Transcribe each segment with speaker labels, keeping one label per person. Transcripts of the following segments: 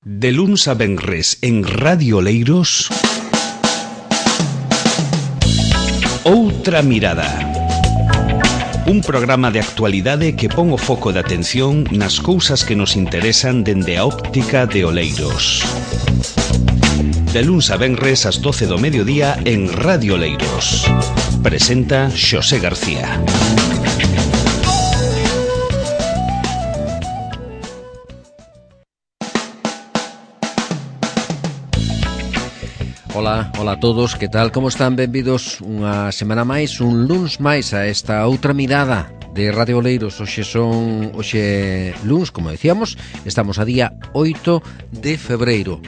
Speaker 1: De luns a venres en Radio Oleiros, Outra Mirada. Un programa de actualidade que pon o foco de atención nas cousas que nos interesan dende a óptica de Oleiros. De luns a venres ás 12 do mediodía en Radio Oleiros. Presenta Xosé García.
Speaker 2: Ola a todos, que tal, como están? Benvidos unha semana máis, un luns máis a esta Outra Mirada de Radio Oleiros. Hoxe luns, como decíamos, estamos a día 8 de febreiro.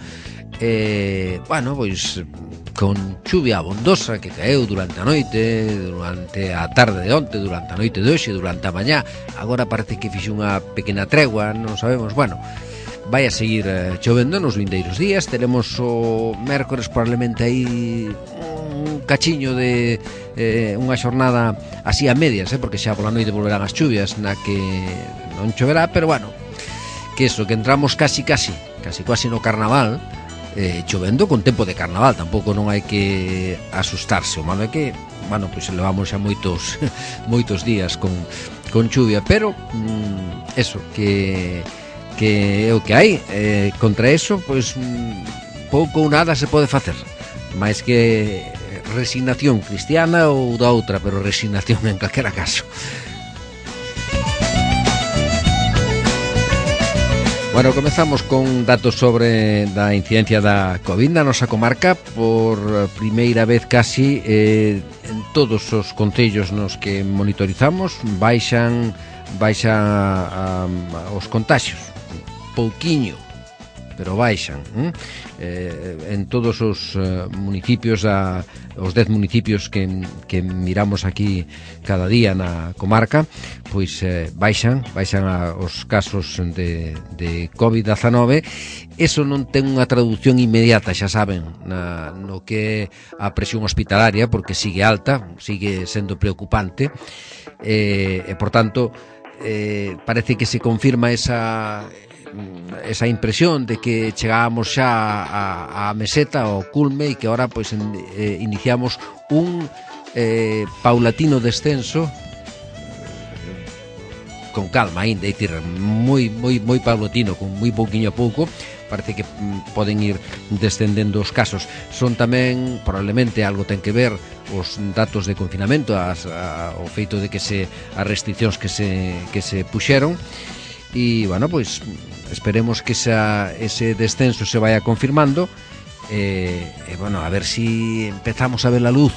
Speaker 2: Pois con chuvia abondosa que caeu durante a noite, durante a tarde de onte, durante a noite de hoxe, durante a mañá. Agora parece que fixe unha pequena tregua, non sabemos, vai a seguir chovendo nos vindeiros días. Teremos o mércores probablemente aí un cachiño de unha xornada así a medias, porque xa pola noite volverán as chuvias na que non choverá, pero que eso, que entramos casi no carnaval, chovendo con tempo de carnaval. Tampouco non hai que asustarse. O malo é que, pois levamos xa moitos días con chuvia, pero eso, que é o que hai. Contra eso, pois pouco ou nada se pode facer, máis que resignación cristiana ou da outra, pero resignación en calquera caso. Comezamos con datos sobre da incidencia da COVID na nosa comarca. Por primeira vez casi en todos os concellos nos que monitorizamos baixan os contaxios, pouquiño, pero baixan. En todos os municipios, os 10 municipios que miramos aquí cada día na comarca, pois baixan os casos de COVID-19. Eso non ten unha traducción inmediata, xa saben, no que é a presión hospitalaria, porque sigue alta, sigue sendo preocupante, e por tanto parece que se confirma esa impresión de que chegábamos xa a meseta, ao culme, e que ahora pois iniciamos un paulatino descenso, con calma ainda, é dicir, moi paulatino, con moi pouquiño a pouco. Parece que poden ir descendendo os casos. Son tamén, probablemente, algo ten que ver os datos de confinamento, o feito de que as restriccións que se puxeron, e, pois, esperemos que ese descenso se vaya confirmando, a ver si empezamos a ver a luz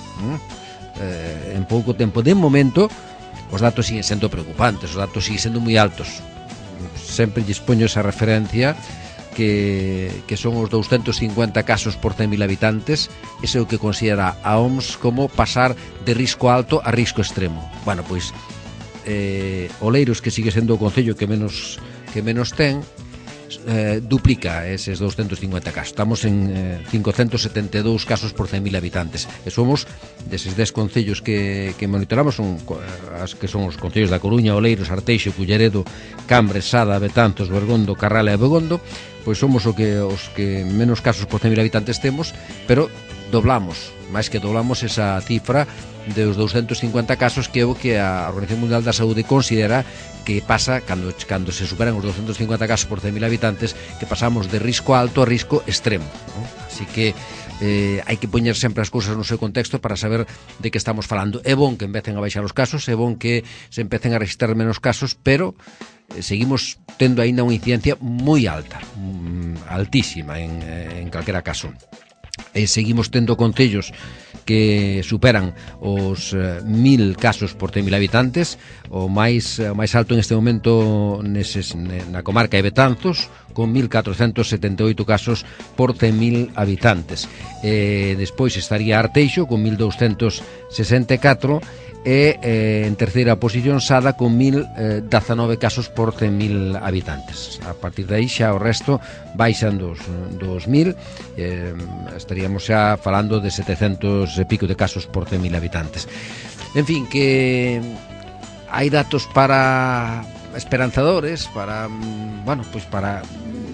Speaker 2: en pouco tempo. De momento, os datos siguen sendo preocupantes, os datos siguen sendo moi altos. Sempre lles poño esa referencia, que son os 250 casos por 100.000 habitantes. Ese é o que considera a OMS como pasar de risco alto a risco extremo. Pois Oleiros, que sigue sendo o concello que menos ten, duplica eses 250 casos. Estamos en 572 casos por 100.000 habitantes, e somos deses 10 concellos que monitoramos, que son os concellos da Coruña, Oleiros, Arteixo, Culleredo, Cambres, Sada, Betanzos, Bergondo, Carral e Abegondo. Pois somos os que menos casos por 100.000 habitantes temos, pero máis que doblamos esa cifra dos 250 casos, que é o que a Organización Mundial da Saúde considera que pasa cando se superan os 250 casos por 100.000 habitantes, que pasamos de risco alto a risco extremo, ¿no? Así que hai que poñer sempre as cousas no seu contexto para saber de que estamos falando. É bon que empecen a baixar os casos, é bon que se empecen a registrar menos casos, pero seguimos tendo aínda unha incidencia moi alta, altísima en calquera caso. Seguimos tendo concellos que superan os 1.000 casos por 100.000 habitantes. O máis alto en este momento na comarca de Betanzos, con 1.478 casos por 100.000 habitantes. Despois estaría Arteixo con 1.264, e en terceira posición Sada con 1.019 casos por 100.000 habitantes. A partir de aí xa o resto baixan dos 2.000, estaríamos xa falando de 700 e pico de casos por 100.000 habitantes. En fin, que hai datos para esperanzadores, para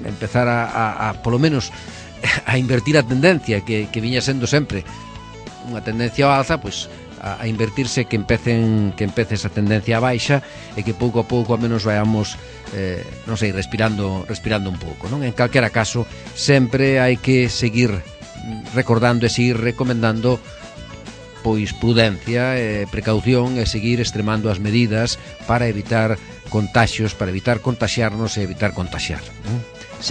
Speaker 2: empezar a polo menos a invertir a tendencia que viña sendo sempre unha tendencia ao alza, pois a invertirse, que empece esa tendencia a baixa e que pouco a pouco a menos vayamos non sei, respirando un pouco, non? En calquera caso, sempre hai que seguir recordando e seguir recomendando pois prudencia, precaución e seguir extremando as medidas para evitar contaxios, para evitar contaxiarnos e evitar contaxiar, non?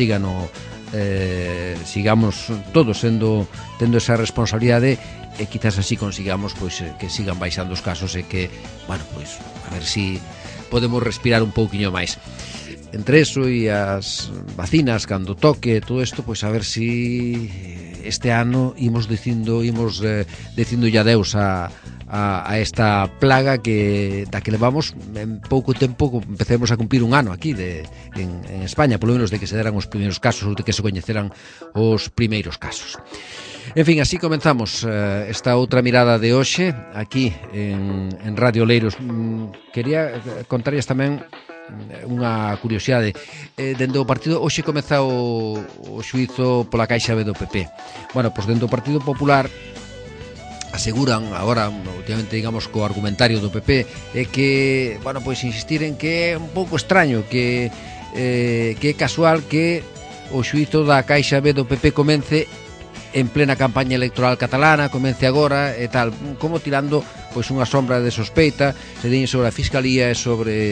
Speaker 2: Sigamos todos tendo esa responsabilidade e quizás así consigamos pois que sigan baixando os casos e que, bueno, pois a ver si podemos respirar un pouquiño máis. Entre eso e as vacinas, cando toque todo isto, pois a ver si este ano imos dicindo ya adeus a esta plaga da que levamos en pouco tempo. Empecemos a cumplir un ano aquí en España, polo menos de que se deran os primeiros casos ou de que se coñeceran os primeiros casos. En fin, así comenzamos esta outra mirada de hoxe aquí en Radio Oleiros. Quería contarles tamén unha curiosidade. Dende o partido hoxe comeza o xuízo pola Caixa B do PP. Bueno, pois dende o Partido Popular aseguran agora, últimamente, digamos, co argumentario do PP, é que, bueno, pois insistir en que é un pouco extraño, que é casual que o xuízo da Caixa B do PP comence en plena campaña electoral catalana, comence agora e tal, como tirando pois unha sombra de sospeita se deñen sobre a Fiscalía e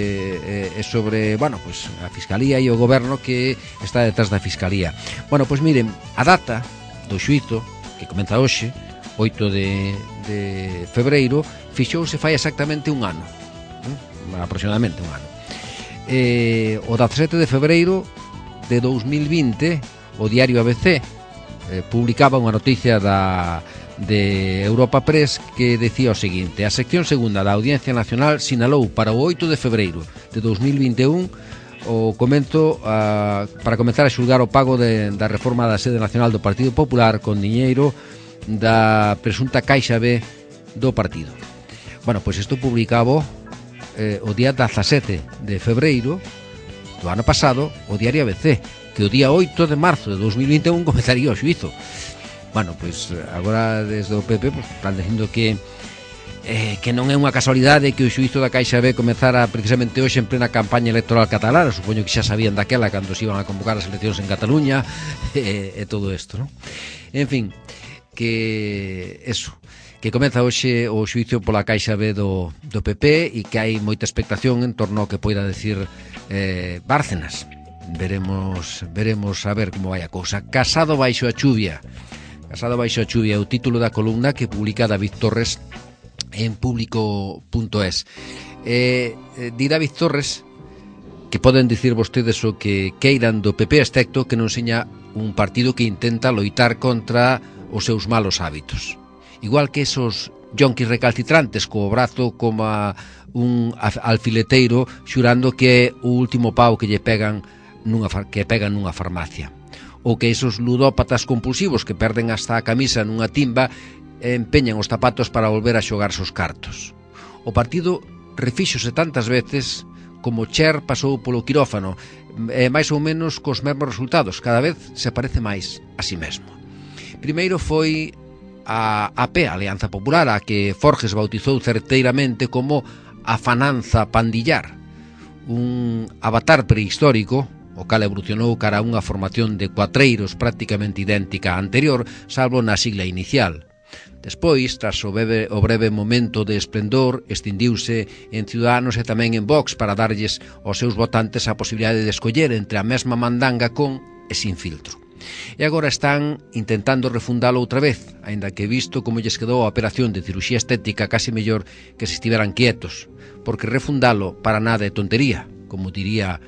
Speaker 2: sobre, bueno, pois a Fiscalía e o Goberno que está detrás da Fiscalía. Bueno, pois miren, a data do xuízo que comeza hoxe, 8 de febreiro, fixouse fai exactamente un ano, aproximadamente un ano. O 17 de febreiro de 2020, o diario ABC publicaba unha noticia de Europa Press que decía o seguinte: a sección segunda da Audiencia Nacional sinalou para o 8 de febreiro de 2021 o comento para comenzar a xulgar o pago da reforma da sede nacional do Partido Popular con diñeiro da presunta Caixa B do partido. Bueno, pois isto publicaba o día 17 de febreiro do ano pasado o diario ABC, que o día 8 de marzo de 2021 comenzaría o xuízo. Bueno, pois agora desde o PP pois, están dicindo que non é unha casualidade que o xuízo da Caixa B comezara precisamente hoxe en plena campaña electoral catalana. Supoño que xa sabían daquela cando se iban a convocar as eleccións en Cataluña e todo isto, non? En fin, que eso, que comeza hoxe o xuízo pola Caixa B do PP e que hai moita expectación en torno ao que poida decir Bárcenas. Veremos a ver como vai a cousa. Casado baixo a chuvia. Casado baixo a chuvia é o título da columna que publica David Torres en público.es. Di David Torres que poden dicir vostedes o que queiran do PP, excepto que non seña un partido que intenta loitar contra os seus malos hábitos. Igual que esos yonquis recalcitrantes co brazo como un alfileteiro xurando que é o último pau que lle pegan nunha farmacia, ou que esos ludópatas compulsivos que perden hasta a camisa nunha timba empeñan os zapatos para volver a xogarse os cartos. O partido refíxose tantas veces como Cher pasou polo quirófano, máis ou menos cos mesmos resultados, cada vez se parece máis a si mesmo. Primeiro foi a AP, a Alianza Popular, a que Forges bautizou certeiramente como a fananza pandillar, un avatar prehistórico, o cal evolucionou cara a unha formación de cuatreiros prácticamente idéntica á anterior, salvo na sigla inicial. Despois, tras o breve momento de esplendor, extindiuse en Ciudadanos e tamén en Vox para darlles aos seus votantes a posibilidade de escoller entre a mesma mandanga con e sin filtro. E agora están intentando refundalo outra vez, aínda que visto como lles quedou a operación de cirurxía estética casi mellor que se estiveran quietos, porque refundalo para nada é tontería, como diría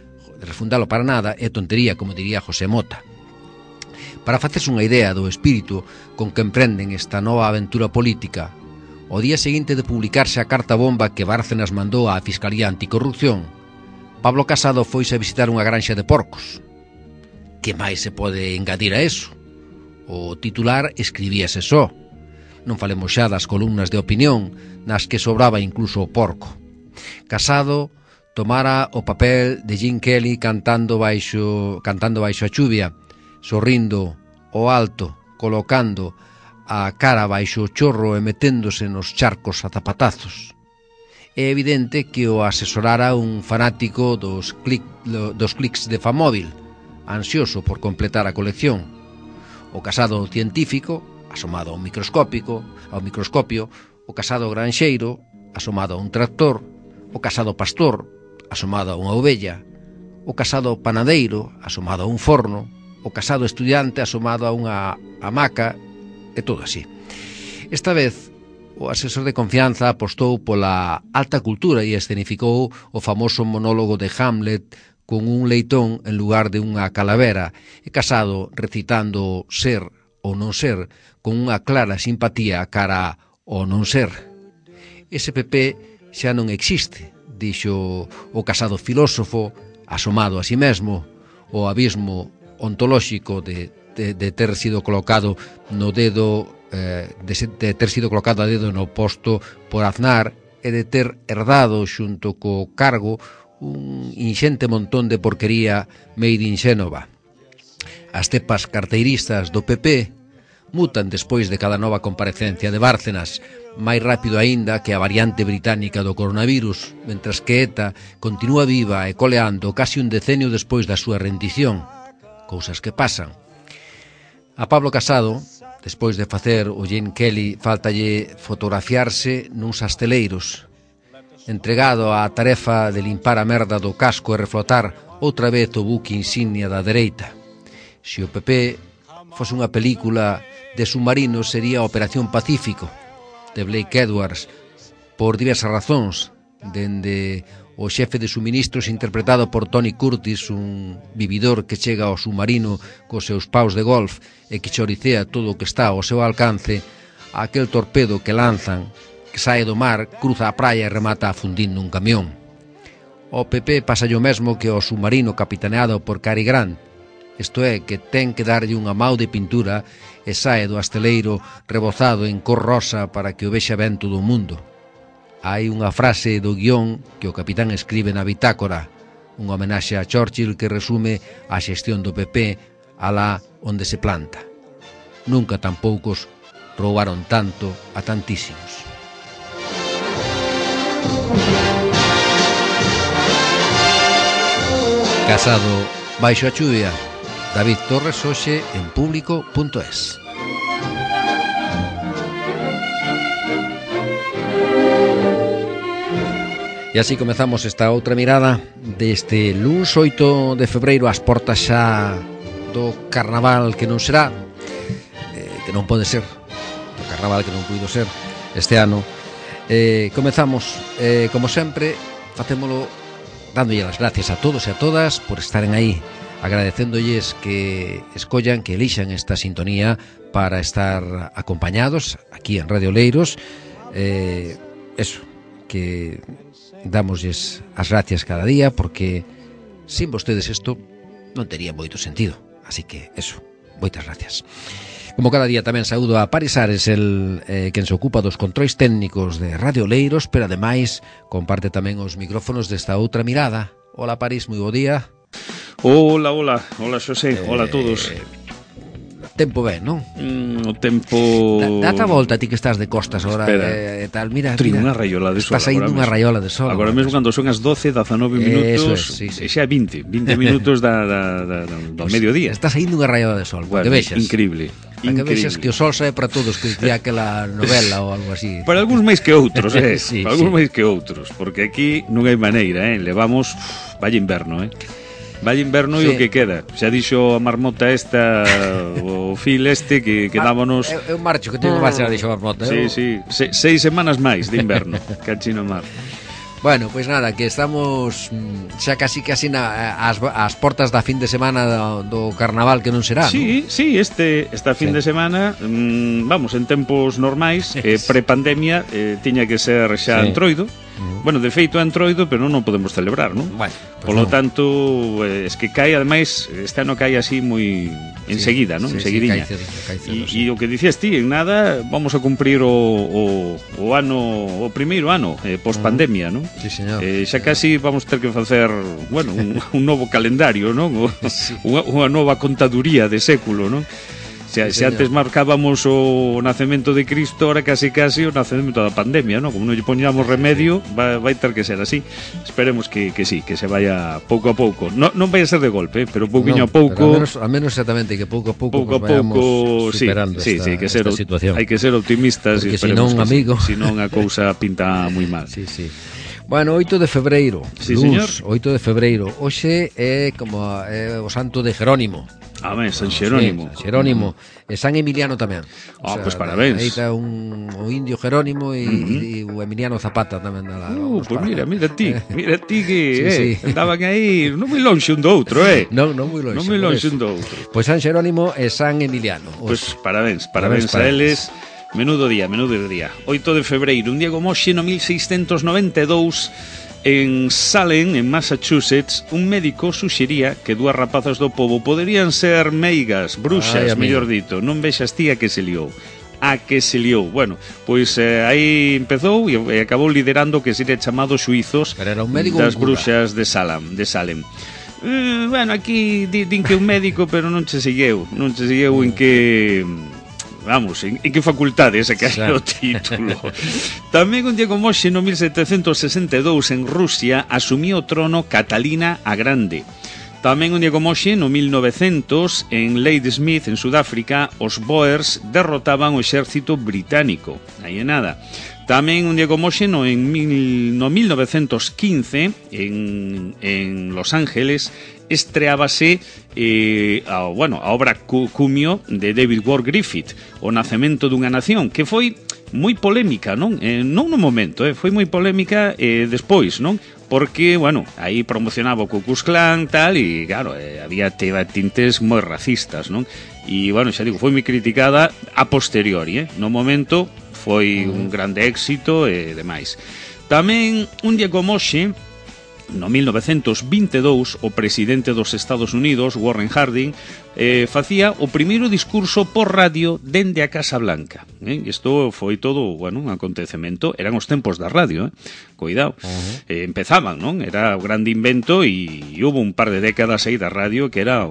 Speaker 2: José Mota. Para facerse unha idea do espírito con que emprenden esta nova aventura política, o día seguinte de publicarse a carta bomba que Bárcenas mandou á Fiscalía Anticorrupción, Pablo Casado foise a visitar unha granxa de porcos. Que máis se pode engadir a eso? O titular escribíase só. Non falemos xa das columnas de opinión, nas que sobraba incluso o porco. Casado tomara o papel de Gene Kelly cantando baixo a chuvia, sorrindo ao alto, colocando a cara baixo o chorro e meténdose nos charcos a zapatazos. É evidente que o asesorara un fanático dos clics de Famóvil, ansioso por completar a colección. O casado científico, asomado ao microscopio, o casado granxeiro, asomado a un tractor, o casado pastor, asomado a unha ovella, o casado panadeiro, asomado a un forno, o casado estudiante, asomado a unha hamaca, e todo así. Esta vez, o asesor de confianza apostou pola alta cultura e escenificou o famoso monólogo de Hamlet con un leitón en lugar de unha calavera, e Casado recitando ser ou non ser con unha clara simpatía cara ao non ser. Ese PP xa non existe, dixo o Casado filósofo, asomado a si mesmo, o abismo ontolóxico de ter sido colocado no dedo, de ter sido colocado a dedo no posto por Aznar e de ter herdado xunto co cargo un inxente montón de porquería made in Xénova. As cepas carteiristas do PP mutan despois de cada nova comparecencia de Bárcenas, máis rápido aínda que a variante británica do coronavirus, mentras que ETA continúa viva e coleando casi un decenio despois da súa rendición. Cousas que pasan. A Pablo Casado, despois de facer o Gene Kelly, faltalle fotografiarse nuns asteleiros, entregado á tarefa de limpar a merda do casco e reflotar outra vez o buque insignia da dereita. Se o PP fose unha película de submarinos sería Operación Pacífico, de Blake Edwards, por diversas razóns, dende o xefe de suministros interpretado por Tony Curtis, un vividor que chega ao submarino cos seus paus de golf e que choricea todo o que está ao seu alcance, a aquel torpedo que lanzan, que sae do mar, cruza a praia e remata afundindo un camión. O PP pasa o mesmo que o submarino capitaneado por Cary Grant, isto é, que ten que darlle unha mau de pintura e sae do asteleiro rebozado en cor rosa para que o vexa ben todo o mundo. Hai unha frase do guión que o capitán escribe na bitácora, unha homenaxe a Churchill que resume a xestión do PP alá onde se planta. Nunca tan poucos roubaron tanto a tantísimos. Casado baixo a chuvia. David Torres, hoxe en público.es. E así comezamos esta outra mirada deste luns 8 de febreiro, ás portas xa do carnaval que non será, que non pode ser, do carnaval que non puido ser este ano. Comezamos, como sempre, facémolo dándolle as gracias a todos e a todas por estaren aí, agradecéndolles que escollan, que elixan esta sintonía para estar acompañados aquí en Radio Oleiros. Eso, que damosles as gracias cada día, porque sin vostedes isto non tería moito sentido. Así que eso, moitas gracias. Como cada día tamén saúdo a Paris Ares, el quen se ocupa dos controis técnicos de Radio Oleiros, pero ademais comparte tamén os micrófonos desta outra mirada. Hola Paris, moi bo día.
Speaker 3: Hola Xosé, hola a todos.
Speaker 2: Tempo ben, non?
Speaker 3: O tempo...
Speaker 2: Date a volta, ti que estás de costas ahora e tal, mira.
Speaker 3: Unha raiola de sol.
Speaker 2: Está saindo unha raiola de sol.
Speaker 3: Agora mesmo cando son as 12, 19 minutos,
Speaker 2: sí.
Speaker 3: E xa 20 minutos do mediodía.
Speaker 2: Está saindo unha raiola de sol,
Speaker 3: bueno,
Speaker 2: que vexas.
Speaker 3: Increíble.
Speaker 2: Que vexas que o sol sae para todos, que dicía aquela novela ou algo así.
Speaker 3: Para algúns máis que outros,
Speaker 2: Sí,
Speaker 3: para algúns máis que outros, porque aquí non hai maneira, levamos vaya inverno, Valle inverno e o que queda. Xa dixo a marmota esta, o fil este, que quedámonos...
Speaker 2: É un marcho que teño que marchar, dixo a marmota.
Speaker 3: Sí, 6 semanas máis de inverno, cachino mar.
Speaker 2: Bueno, pois nada, que estamos xa casi ás portas da fin de semana do carnaval que non será,
Speaker 3: sí,
Speaker 2: non?
Speaker 3: Sí, esta fin de semana, vamos, en tempos normais, pre-pandemia, tiña que ser xa entroido, Bueno, de feito é Entroido, pero non podemos celebrar, non?
Speaker 2: Bueno, pues
Speaker 3: Por lo tanto, es que cae, ademais, este ano cae así moi enseguida, non? Enseguidiña. E o que dicías ti, en nada vamos a cumprir o primeiro ano post-pandemia, non?
Speaker 2: Sí, señor.
Speaker 3: Xa casi vamos ter que facer, bueno, un novo calendario, non? Unha nova contaduría de século, non? Se antes marcábamos o nacemento de Cristo, ahora casi o nacemento da pandemia, ¿no? Como non lle poñamos remedio, vai ter que ser así. Esperemos que sí, que se vaya pouco a pouco. Non vai a ser de golpe, pero pouquiño a pouco.
Speaker 2: Al menos exactamente, que pouco a pouco vayamos superando esta situación.
Speaker 3: Hai que ser optimistas.
Speaker 2: Porque se non, amigo,
Speaker 3: si non a cousa pinta moi mal.
Speaker 2: Sí. Bueno, 8 de febreiro,
Speaker 3: sí,
Speaker 2: Luz, 8 de febreiro. Hoxe é como o santo de Jerónimo.
Speaker 3: San Xerónimo.
Speaker 2: Sí, San Xerónimo. E San Emiliano tamén.
Speaker 3: Pues parabéns.
Speaker 2: Aí está o indio Jerónimo e o Emiliano Zapata tamén.
Speaker 3: Pues mira ti que andaban aí non moi lonxe un do outro,
Speaker 2: Non moi lonxe.
Speaker 3: Non moi lonxe un do outro.
Speaker 2: Pois San Xerónimo e San Emiliano.
Speaker 3: Pues parabéns a eles. Menudo día. 8 de febreiro, un día como hoxe, no 1692, en Salem, en Massachusetts, un médico suxería que dúas rapazas do pobo poderían ser meigas, bruxas, mellor dito. Non vexas ti a que se liou. Bueno, pois aí empezou e acabou liderando o que sería chamado xuizos das bruxas de Salem. Bueno, aquí din que un médico, pero non che segueu en que... Vamos, en que facultade ese que é o título. Tamén un día como hoxe, no 1762, en Rusia, asumiu o trono Catalina a Grande. Tamén un día como hoxe, no 1900, en Ladysmith, en Sudáfrica, os Boers derrotaban o exército británico. Aí é nada. Tamén un día como hoxe, no 1915, en Los Ángeles, estreábase a obra cumio de David Ward Griffith, O nacemento dunha nación, que foi moi polémica, non? Non no momento, foi moi polémica despois, non? Porque, bueno, aí promocionaba o Ku Klux Klan, tal, e, claro, había tintes moi racistas, non? E, bueno, xa digo, foi moi criticada a posteriori, No momento foi un grande éxito e demais. Tamén, un día como hoxe, no 1922, o presidente dos Estados Unidos, Warren Harding, facía o primeiro discurso por radio dende a Casa Blanca. Isto foi todo, un acontecemento. Eran os tempos da radio, cuidado. Empezaban, non? Era o grande invento e hubo un par de décadas aí da radio que era,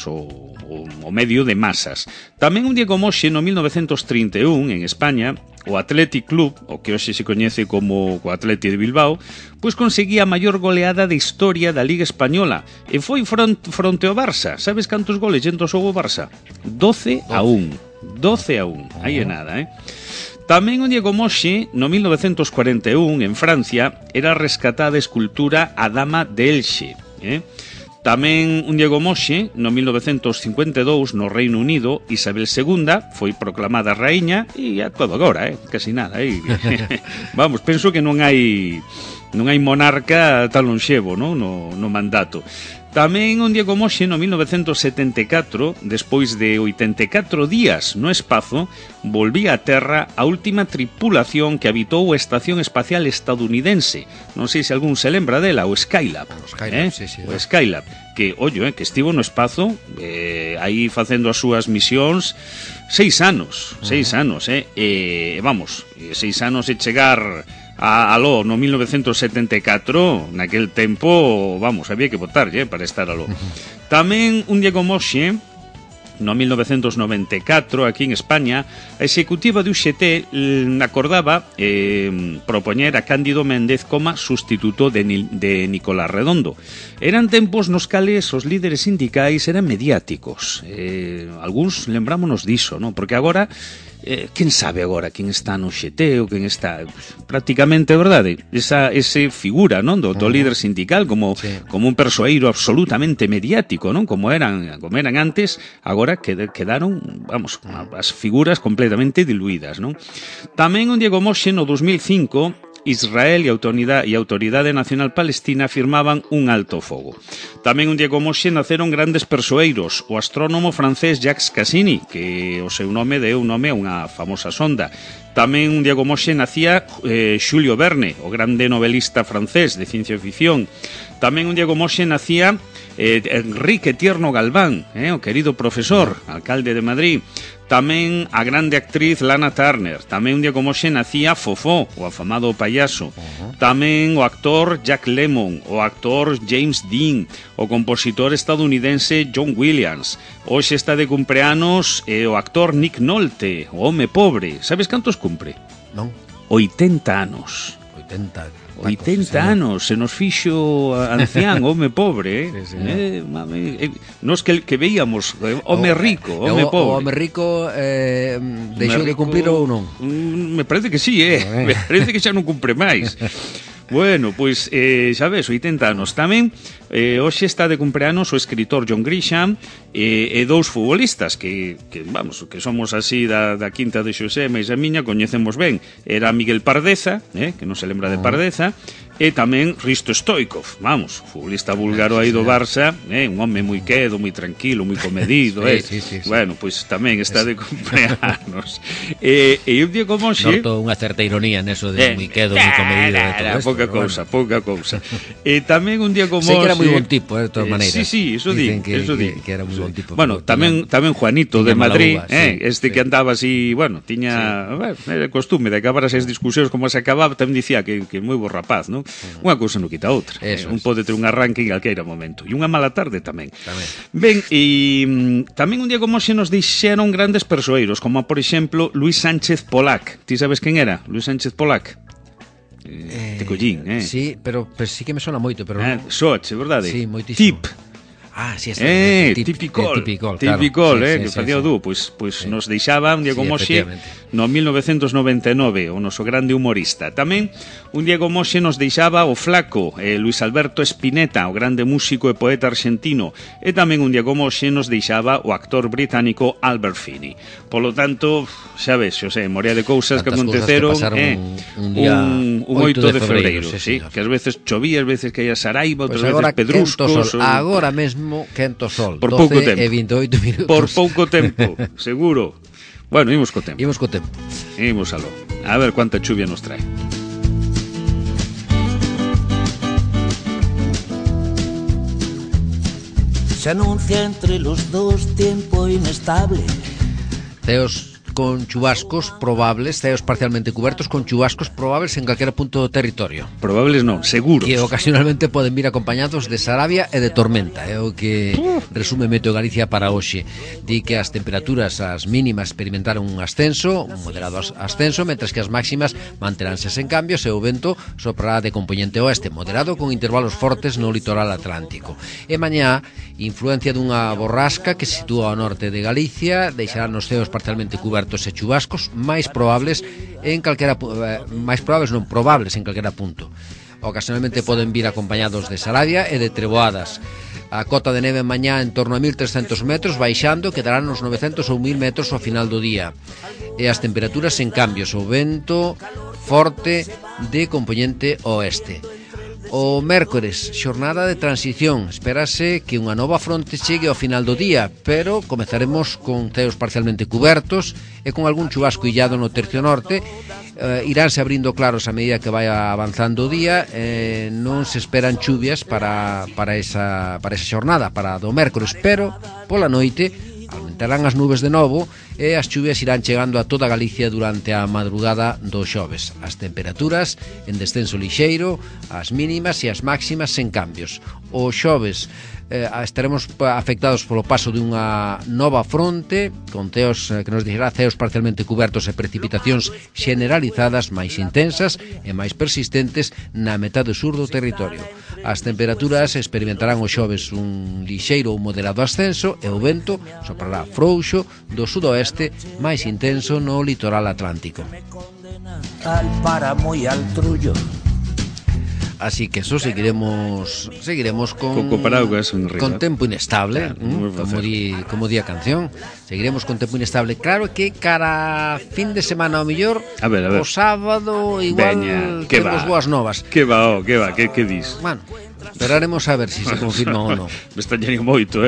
Speaker 3: o medio de masas. Tamén un día como hoxe, no 1931, en España, o Athletic Club, o que hoxe se coñece como o Athletic de Bilbao, pois conseguía a maior goleada de historia da Liga Española e foi fronte ao Barça. Sabes cantos goles lle entosou o Barça? 12-1. Aí é nada, Tamén un día como hoxe, no 1941, en Francia, era rescatada a escultura A Dama de Elche, Tamén un día como hoxe, no 1952, no Reino Unido, Isabel II foi proclamada raíña e a todo agora, casi nada. Vamos, penso que non hai monarca tan lonxevo, no mandato. Tamén un día como hoxe, no 1974, despois de 84 días no espazo, volvía a Terra a última tripulación que habitou a Estación Espacial Estadounidense. Non sei se algún se lembra dela, o Skylab. O Skylab, que, que estivo no espazo, aí facendo as súas misións 6 anos. Vamos, 6 anos e chegar aló no 1974, naquel tempo, vamos, había que votar para estar aló. Tamén un día como hoxe, no 1994, aquí en España, a executiva de UGT acordaba propoñer a Cándido Méndez como sustituto de Nicolás Redondo. Eran tempos nos cales os líderes sindicais eran mediáticos. Algúns lembrámonos diso, non? Porque agora quen sabe agora quen está no XT ou quen está prácticamente, verdade, ese figura, non, do líder sindical como un persoeiro absolutamente mediático, non, como eran antes, agora quedaron, vamos, as figuras completamente diluídas, non? Tamén un día como hoxe, no 2005, Israel e a Autoridade Nacional Palestina firmaban un alto fogo. Tamén un día como hoxe naceron grandes persoeiros, o astrónomo francés Jacques Cassini, que o seu nome deu nome a unha famosa sonda. Tamén un día como hoxe nacía Julio Verne, o grande novelista francés de ciencia ficción. Tamén un día como hoxe nacía Enrique Tierno Galván, o querido profesor, alcalde de Madrid. Tamén a grande actriz Lana Turner. Tamén un día como hoxe nacía Fofó, o afamado payaso. Tamén o actor Jack Lemmon, o actor James Dean, o compositor estadounidense John Williams. Hoxe está de cumpleanos o actor Nick Nolte, o home pobre. Sabes cantos cumpre?
Speaker 2: Non.
Speaker 3: 80 anos. 80 anos, se nos fixo ancián, home pobre, nos que veíamos home rico, home pobre.
Speaker 2: O home rico deixou de cumplir ou non?
Speaker 3: Me parece que sí, me parece que xa non cumpre máis. Bueno, pois, xa ves, 80 anos. Tamén, hoxe está de cumpleanos o escritor John Grisham e dous futbolistas que somos así da quinta de Xosé, mais a miña coñecemos ben. Era Miguel Pardeza, que non se lembra de Pardeza, e tamén Hristo Stoichkov, futbolista búlgaro aí do Barça, un home moi quedo, moi tranquilo, moi comedido,
Speaker 2: sí.
Speaker 3: Bueno, pois tamén está de cumpleanos. E un día como hoxe...
Speaker 2: Noto unha certa ironía neso de moi quedo, moi comedido e todo isto.
Speaker 3: Pouca cousa. E tamén un día como
Speaker 2: hoxe... Sei que era moi bon tipo, de todas maneiras.
Speaker 3: Sí, iso di.
Speaker 2: Que era moi bon tipo.
Speaker 3: Bueno, tamén Juanito de Madrid, que andaba así, tiña era costume de acabar as discusións como se acababa, tamén dicía que moi bo rapaz, non? Unha cousa non quita outra. Un pode ter un arranque en calqueira momento. E unha mala tarde tamén. Ben, e tamén un día como se nos dixeron grandes persoeiros, como por exemplo Luis Sánchez Polac. Ti sabes quen era? Luis Sánchez Polac? Te collín,
Speaker 2: Sí, pero sí que me sona moito, pero
Speaker 3: Soche, verdade?
Speaker 2: Sí, moitísimo.
Speaker 3: Tip.
Speaker 2: Sí,
Speaker 3: Tipicol, que facía o dúo, pois nos deixaba un día como hoxe no 1999, o noso grande humorista. Tamén un día como hoxe nos deixaba o flaco Luis Alberto Spinetta, o grande músico e poeta argentino, e tamén un día como hoxe nos deixaba o actor británico Albert Finney. Polo tanto, xa ves, Xosé, morea de cousas que aconteceron un 8 de febreiro, que ás veces chovía, ás veces caía saraiva, outras veces pedruscos.
Speaker 2: Agora mesmo quento sol,
Speaker 3: por pouco tempo.
Speaker 2: E 28 minutos.
Speaker 3: Por pouco tempo, seguro. Bueno, imos co tempo. Imos aló. A ver cuánta chuvia nos trae.
Speaker 4: Se anuncia entre los dos tiempo inestable.
Speaker 2: Ceos con chubascos probables, ceos parcialmente cubertos, con chubascos probables en calquera punto do territorio.
Speaker 3: Probables non, seguros.
Speaker 2: Que ocasionalmente poden vir acompañados de sarabia e de tormenta. É o que resume Meteo Galicia para hoxe. Di que as temperaturas, as mínimas, experimentaron un ascenso, un moderado ascenso, mentras que as máximas manteránse sen cambios e o vento soprará de componente oeste, moderado con intervalos fortes no litoral atlántico. E mañá, influencia dunha borrasca que se sitúa ao norte de Galicia, deixará nos ceos parcialmente cubertos e chubascos máis probables en calquera probables en calquera punto. Ocasionalmente poden vir acompañados de sarabia e de treboadas. A cota de neve mañá en torno a 1300 metros, baixando, quedarán nos 900 ou 1000 metros ao final do día. E as temperaturas en cambios, o vento forte de componente oeste. O mércores, xornada de transición. Espérase que unha nova fronte chegue ao final do día, pero comezaremos con ceos parcialmente cubertos e con algún chubasco illado no tercio norte. Iránse abrindo claros a medida que vai avanzando o día. Non se esperan chuvias para esa xornada, para do mércores, pero pola noite aumentarán as nubes de novo e as chuvias irán chegando a toda Galicia durante a madrugada do xoves. As temperaturas en descenso lixeiro, as mínimas e as máximas sen cambios. O xoves estaremos afectados polo paso dunha nova fronte con ceos que nos dixerá ceos parcialmente cubertos e precipitacións generalizadas máis intensas e máis persistentes na metade sur do territorio. As temperaturas experimentarán o xoves un lixeiro ou moderado ascenso e o vento soprará frouxo do sudoeste máis intenso no litoral atlántico.
Speaker 4: Al páramo y al trullo.
Speaker 2: así que eso seguiremos con tempo inestable, claro, como di a canción. Seguiremos con tempo inestable. Claro que cara fin de semana ao mellor,
Speaker 3: a ver.
Speaker 2: o sábado igual temos boas novas.
Speaker 3: Que dis?
Speaker 2: Bueno, esperaremos a ver se confirma ou non.
Speaker 3: Me extrañaría moito,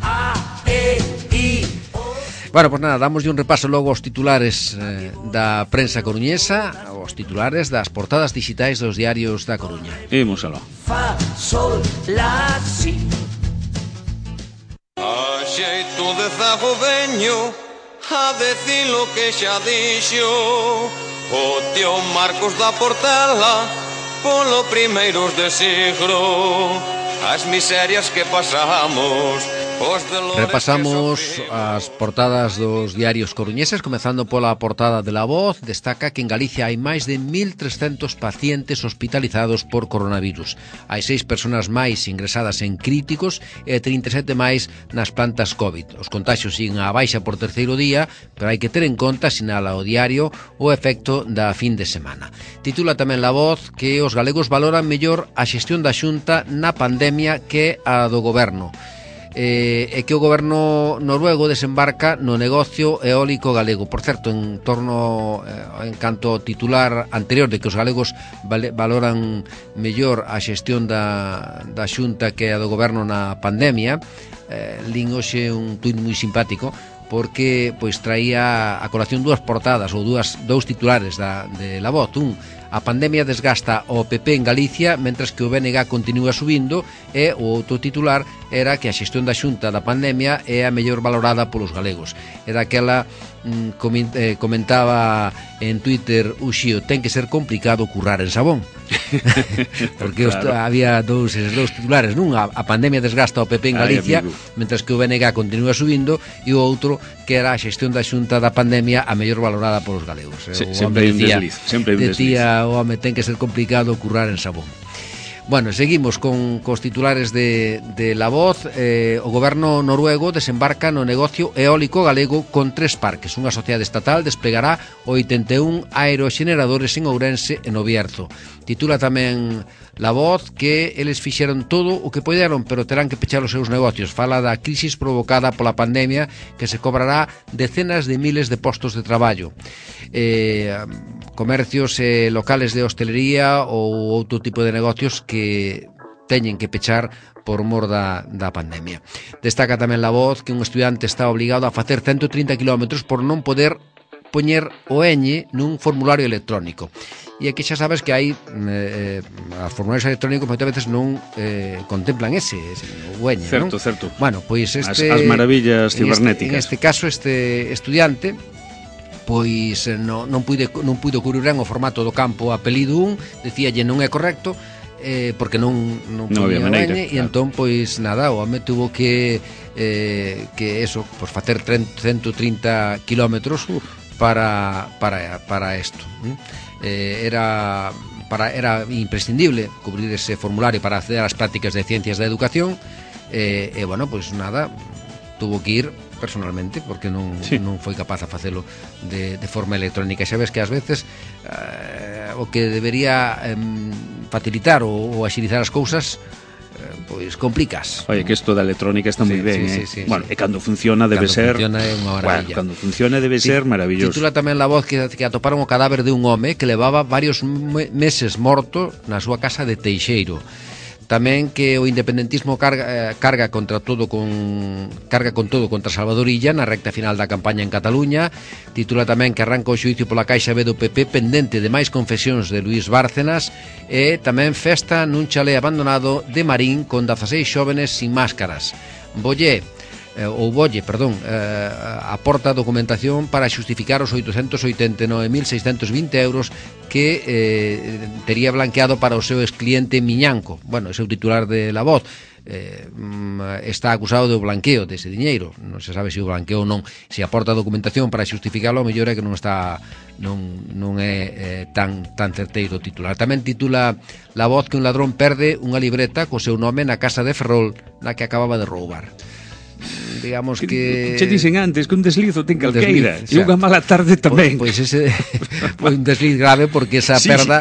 Speaker 2: Bueno, pues nada, damoslle un repaso logo aos titulares da prensa coruñesa, os titulares das portadas digitais dos diarios da Coruña.
Speaker 3: Imos aló.
Speaker 4: Fa, sol, la, si.
Speaker 5: A xeito de zago veño a decir lo que xa dixo o tío Marcos da Portela polo primeiros de siglo, as miserias que pasamos.
Speaker 2: Repasamos as portadas dos diarios coruñeses, comezando pola portada de La Voz. Destaca que en Galicia hai máis de 1.300 pacientes hospitalizados por coronavirus. Hai 6 persoas máis ingresadas en críticos e 37 máis nas plantas COVID. Os contaxios siguen á baixa por terceiro día, pero hai que ter en conta, sinala o diario, o efecto da fin de semana. Titula tamén La Voz que os galegos valoran mellor a xestión da Xunta na pandemia que a do goberno. E que o goberno noruego desembarca no negocio eólico galego. Por certo, en canto ao titular anterior de que os galegos valoran mellor a xestión da Xunta que a do goberno na pandemia, lin hoxe un tuit moi simpático porque pois traía a colación dúas portadas ou dous titulares de La Voz. A pandemia desgasta o PP en Galicia, mentras que o BNG continúa subindo, e o outro titular era que a xestión da Xunta da pandemia é a mellor valorada polos galegos. E daquela comentaba en Twitter Uxío, ten que ser complicado currar en Sabón. Porque claro, había eses dous titulares, non? A pandemia desgasta o PP en Galicia, mentras que o BNG continúa subindo, e o outro que era a xestión da Xunta da pandemia a mellor valorada polos galegos.
Speaker 3: Sempre un desliz.
Speaker 2: O home ten que ser complicado currar en Sabón. Bueno, seguimos cos titulares de La Voz. O goberno noruego desembarca no negocio eólico galego con 3 parques. Unha sociedade estatal desplegará 81 aeroxeneradores en Ourense e no Bierzo. Titula tamén La Voz que eles fixeron todo o que poderon, pero terán que pechar os seus negocios. Fala da crisis provocada pola pandemia que se cobrará decenas de miles de postos de traballo. Comercios locales de hostelería ou outro tipo de negocios que teñen que pechar por mor da pandemia. Destaca tamén La Voz que un estudiante está obligado a facer 130 km por non poder poñer o ñ nun formulario electrónico. E aquí xa sabes que hai formularios electrónicos moitas veces non contemplan ese o ñ, non?
Speaker 3: Certo.
Speaker 2: Bueno, pois
Speaker 3: as maravillas cibernéticas.
Speaker 2: En este caso, este estudiante pois non puido cubrir ben o formato do campo apelido 1, decíalle non é correcto, porque non
Speaker 3: había maneira,
Speaker 2: e entón pois nada, o home tuvo que eso, pois facer 130 kilómetros para isto. Era imprescindible cubrir ese formulario para acceder ás prácticas de ciencias da educación e bueno, pois nada, tuvo que ir personalmente porque non foi capaz de facelo de forma electrónica. Xa ves que ás veces o que debería facilitar ou axilizar as cousas pois complicas.
Speaker 3: Oye, que isto da electrónica está moi ben,
Speaker 2: sí.
Speaker 3: Bueno, e cando funciona debe ser unha maravilla. Cando funciona debe ser maravilloso.
Speaker 2: Titula tamén La Voz que atoparon o cadáver de un home que levaba varios meses morto na súa casa de Teixeiro. Tamén que o independentismo carga con todo contra Salvador Illa na recta final da campaña en Cataluña. Titula tamén que arranca o xuízo pola Caixa B do PP pendente de máis confesións de Luís Bárcenas. E tamén festa nun chalé abandonado de Marín con 16 xóvenes sin máscaras. Bolle aporta documentación para xustificar os 889.620 euros que tería blanqueado para o seu excliente Miñanco. Bueno, ese é o titular de La Voz. Está acusado de blanqueo dese diñeiro. Non se sabe se o blanqueou ou non. Se aporta documentación para xustificarlo, o mellor é que non é tan certeiro o titular. Tamén titula La Voz que un ladrón perde unha libreta co seu nome na casa de Ferrol na que acababa de roubar. digamos que...
Speaker 3: Che dicen antes que un deslizo ten calqueira,
Speaker 2: desliz,
Speaker 3: e unha mala tarde tamén.
Speaker 2: Pois ese foi un desliz grave porque esa perda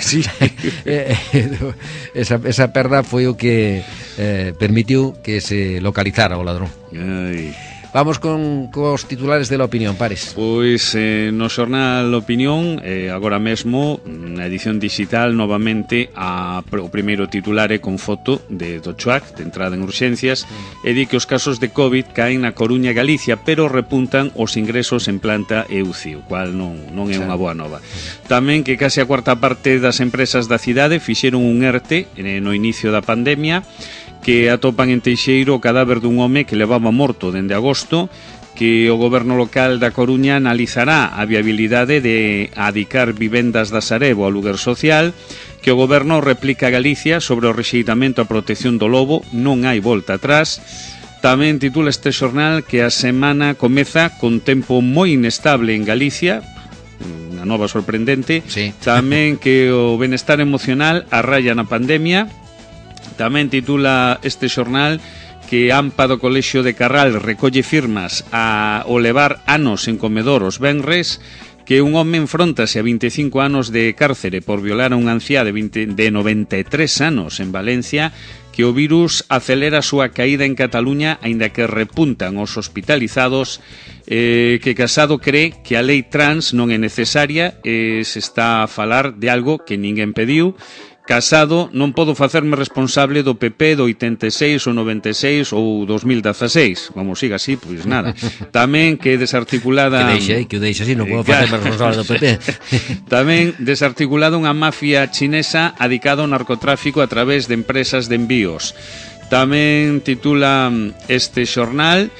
Speaker 2: esa perda foi o que permitiu que se localizara o ladrón.
Speaker 3: Ai.
Speaker 2: Vamos cos titulares de La Opinión, Pares.
Speaker 3: Pois no xornal Opinión, agora mesmo na edición digital novamente o primeiro titular é con foto de Dochoac, de entrada en urxencias, e di que os casos de COVID caen na Coruña e Galicia, pero repuntan os ingresos en planta e UCI, o cual non é unha boa nova. Tamén que case a cuarta parte das empresas da cidade fixeron un ERTE no inicio da pandemia, que atopan en Teixeiro o cadáver dun home que levaba morto dende agosto, que o goberno local da Coruña analizará a viabilidade de adicar vivendas da Sarebo ao lugar social, que o goberno replica a Galicia sobre o rexeitamento a protección do lobo, non hai volta atrás. Tamén titula este xornal que a semana comeza con tempo moi inestable en Galicia, unha nova sorprendente.
Speaker 2: Sí.
Speaker 3: Tamén que o benestar emocional arralla na pandemia. Tamén titula este xornal que AMPA do Colexio de Carral recolle firmas ao levar anos en comedor os venres, que un home enfróntase a 25 anos de cárcere por violar a unha anciá de 93 anos en Valencia, que o virus acelera a súa caída en Cataluña aínda que repuntan os hospitalizados, que Casado cree que a lei trans non é necesaria e se está a falar de algo que ninguén pediu. Casado, non podo facerme responsable do PP do 86 ou 96 ou 2016. Vamos, siga así, pois nada. Tamén que desarticulada...
Speaker 2: Que o deixe así, non podo facerme responsable do PP.
Speaker 3: Tamén desarticulada unha mafia chinesa adicada ao narcotráfico a través de empresas de envíos. Tamén titula este xornal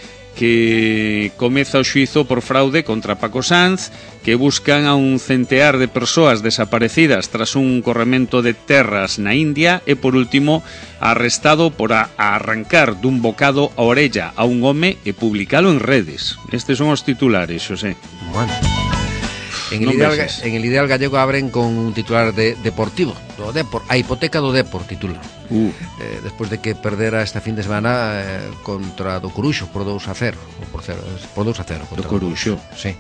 Speaker 3: que comeza o xuizo por fraude contra Paco Sanz, que buscan a un centear de persoas desaparecidas tras un corremento de terras na India e, por último, arrestado por arrancar dun bocado a orella a un home e publicalo en redes. Estes son os titulares, Xosé.
Speaker 2: Bueno. En el ideal gallego abren con un titular deportivo, do Depor, a hipoteca do Depor titular. Despois de que perdera esta fin de semana contra do Coruxo por 2-0, por 2-0
Speaker 3: Do Coruxo.
Speaker 2: Sí.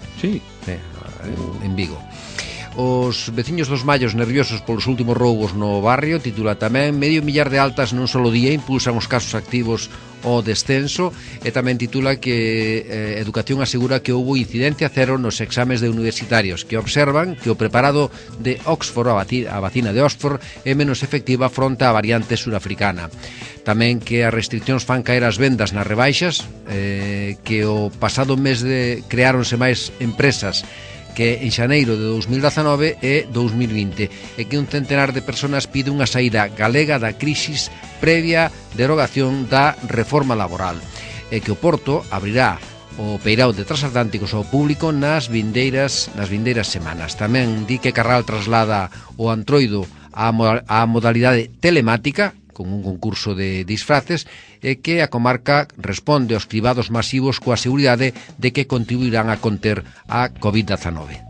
Speaker 2: En Vigo. Os veciños dos Mallos nerviosos polos últimos roubos no barrio, titula tamén, 500 de altas nun solo día impulsan os casos activos ao descenso, e tamén titula que Educación asegura que houbo incidencia cero nos exames de universitarios, que observan que o preparado de Oxford, a vacina de Oxford, é menos efectiva fronte á variante surafricana. Tamén que as restriccións fan caer as vendas nas rebaixas, que o pasado mes creáronse máis empresas que en xaneiro de 2019 e 2020, e que un centenar de persoas pide unha saída galega da crisis previa derogación da reforma laboral, e que o Porto abrirá o peirao de transatlánticos ao público nas vindeiras semanas. Tamén di que Carral traslada o Antroido á modalidade telemática, con un concurso de disfraces, e que a comarca responde aos cribados masivos coa seguridade de que contribuirán a conter a COVID-19.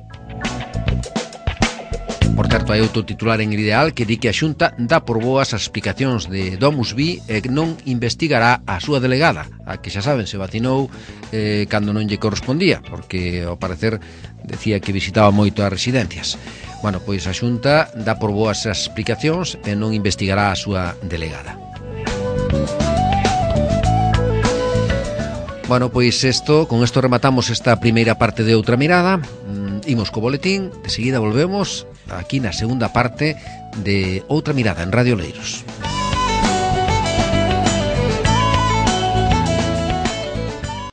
Speaker 2: Por certo, hai outro titular en El Ideal que di que a Xunta dá por boas as explicacións de DomusVi e non investigará a súa delegada, a que xa saben se vacinou cando non lle correspondía, porque ao parecer decía que visitaba moito as residencias. Bueno, pois a Xunta dá por boas as explicacións e non investigará a súa delegada. Bueno, pois con isto rematamos esta primeira parte de Outra Mirada. Imos co boletín, de seguida volvemos aquí na segunda parte de Outra Mirada en Radio Oleiros.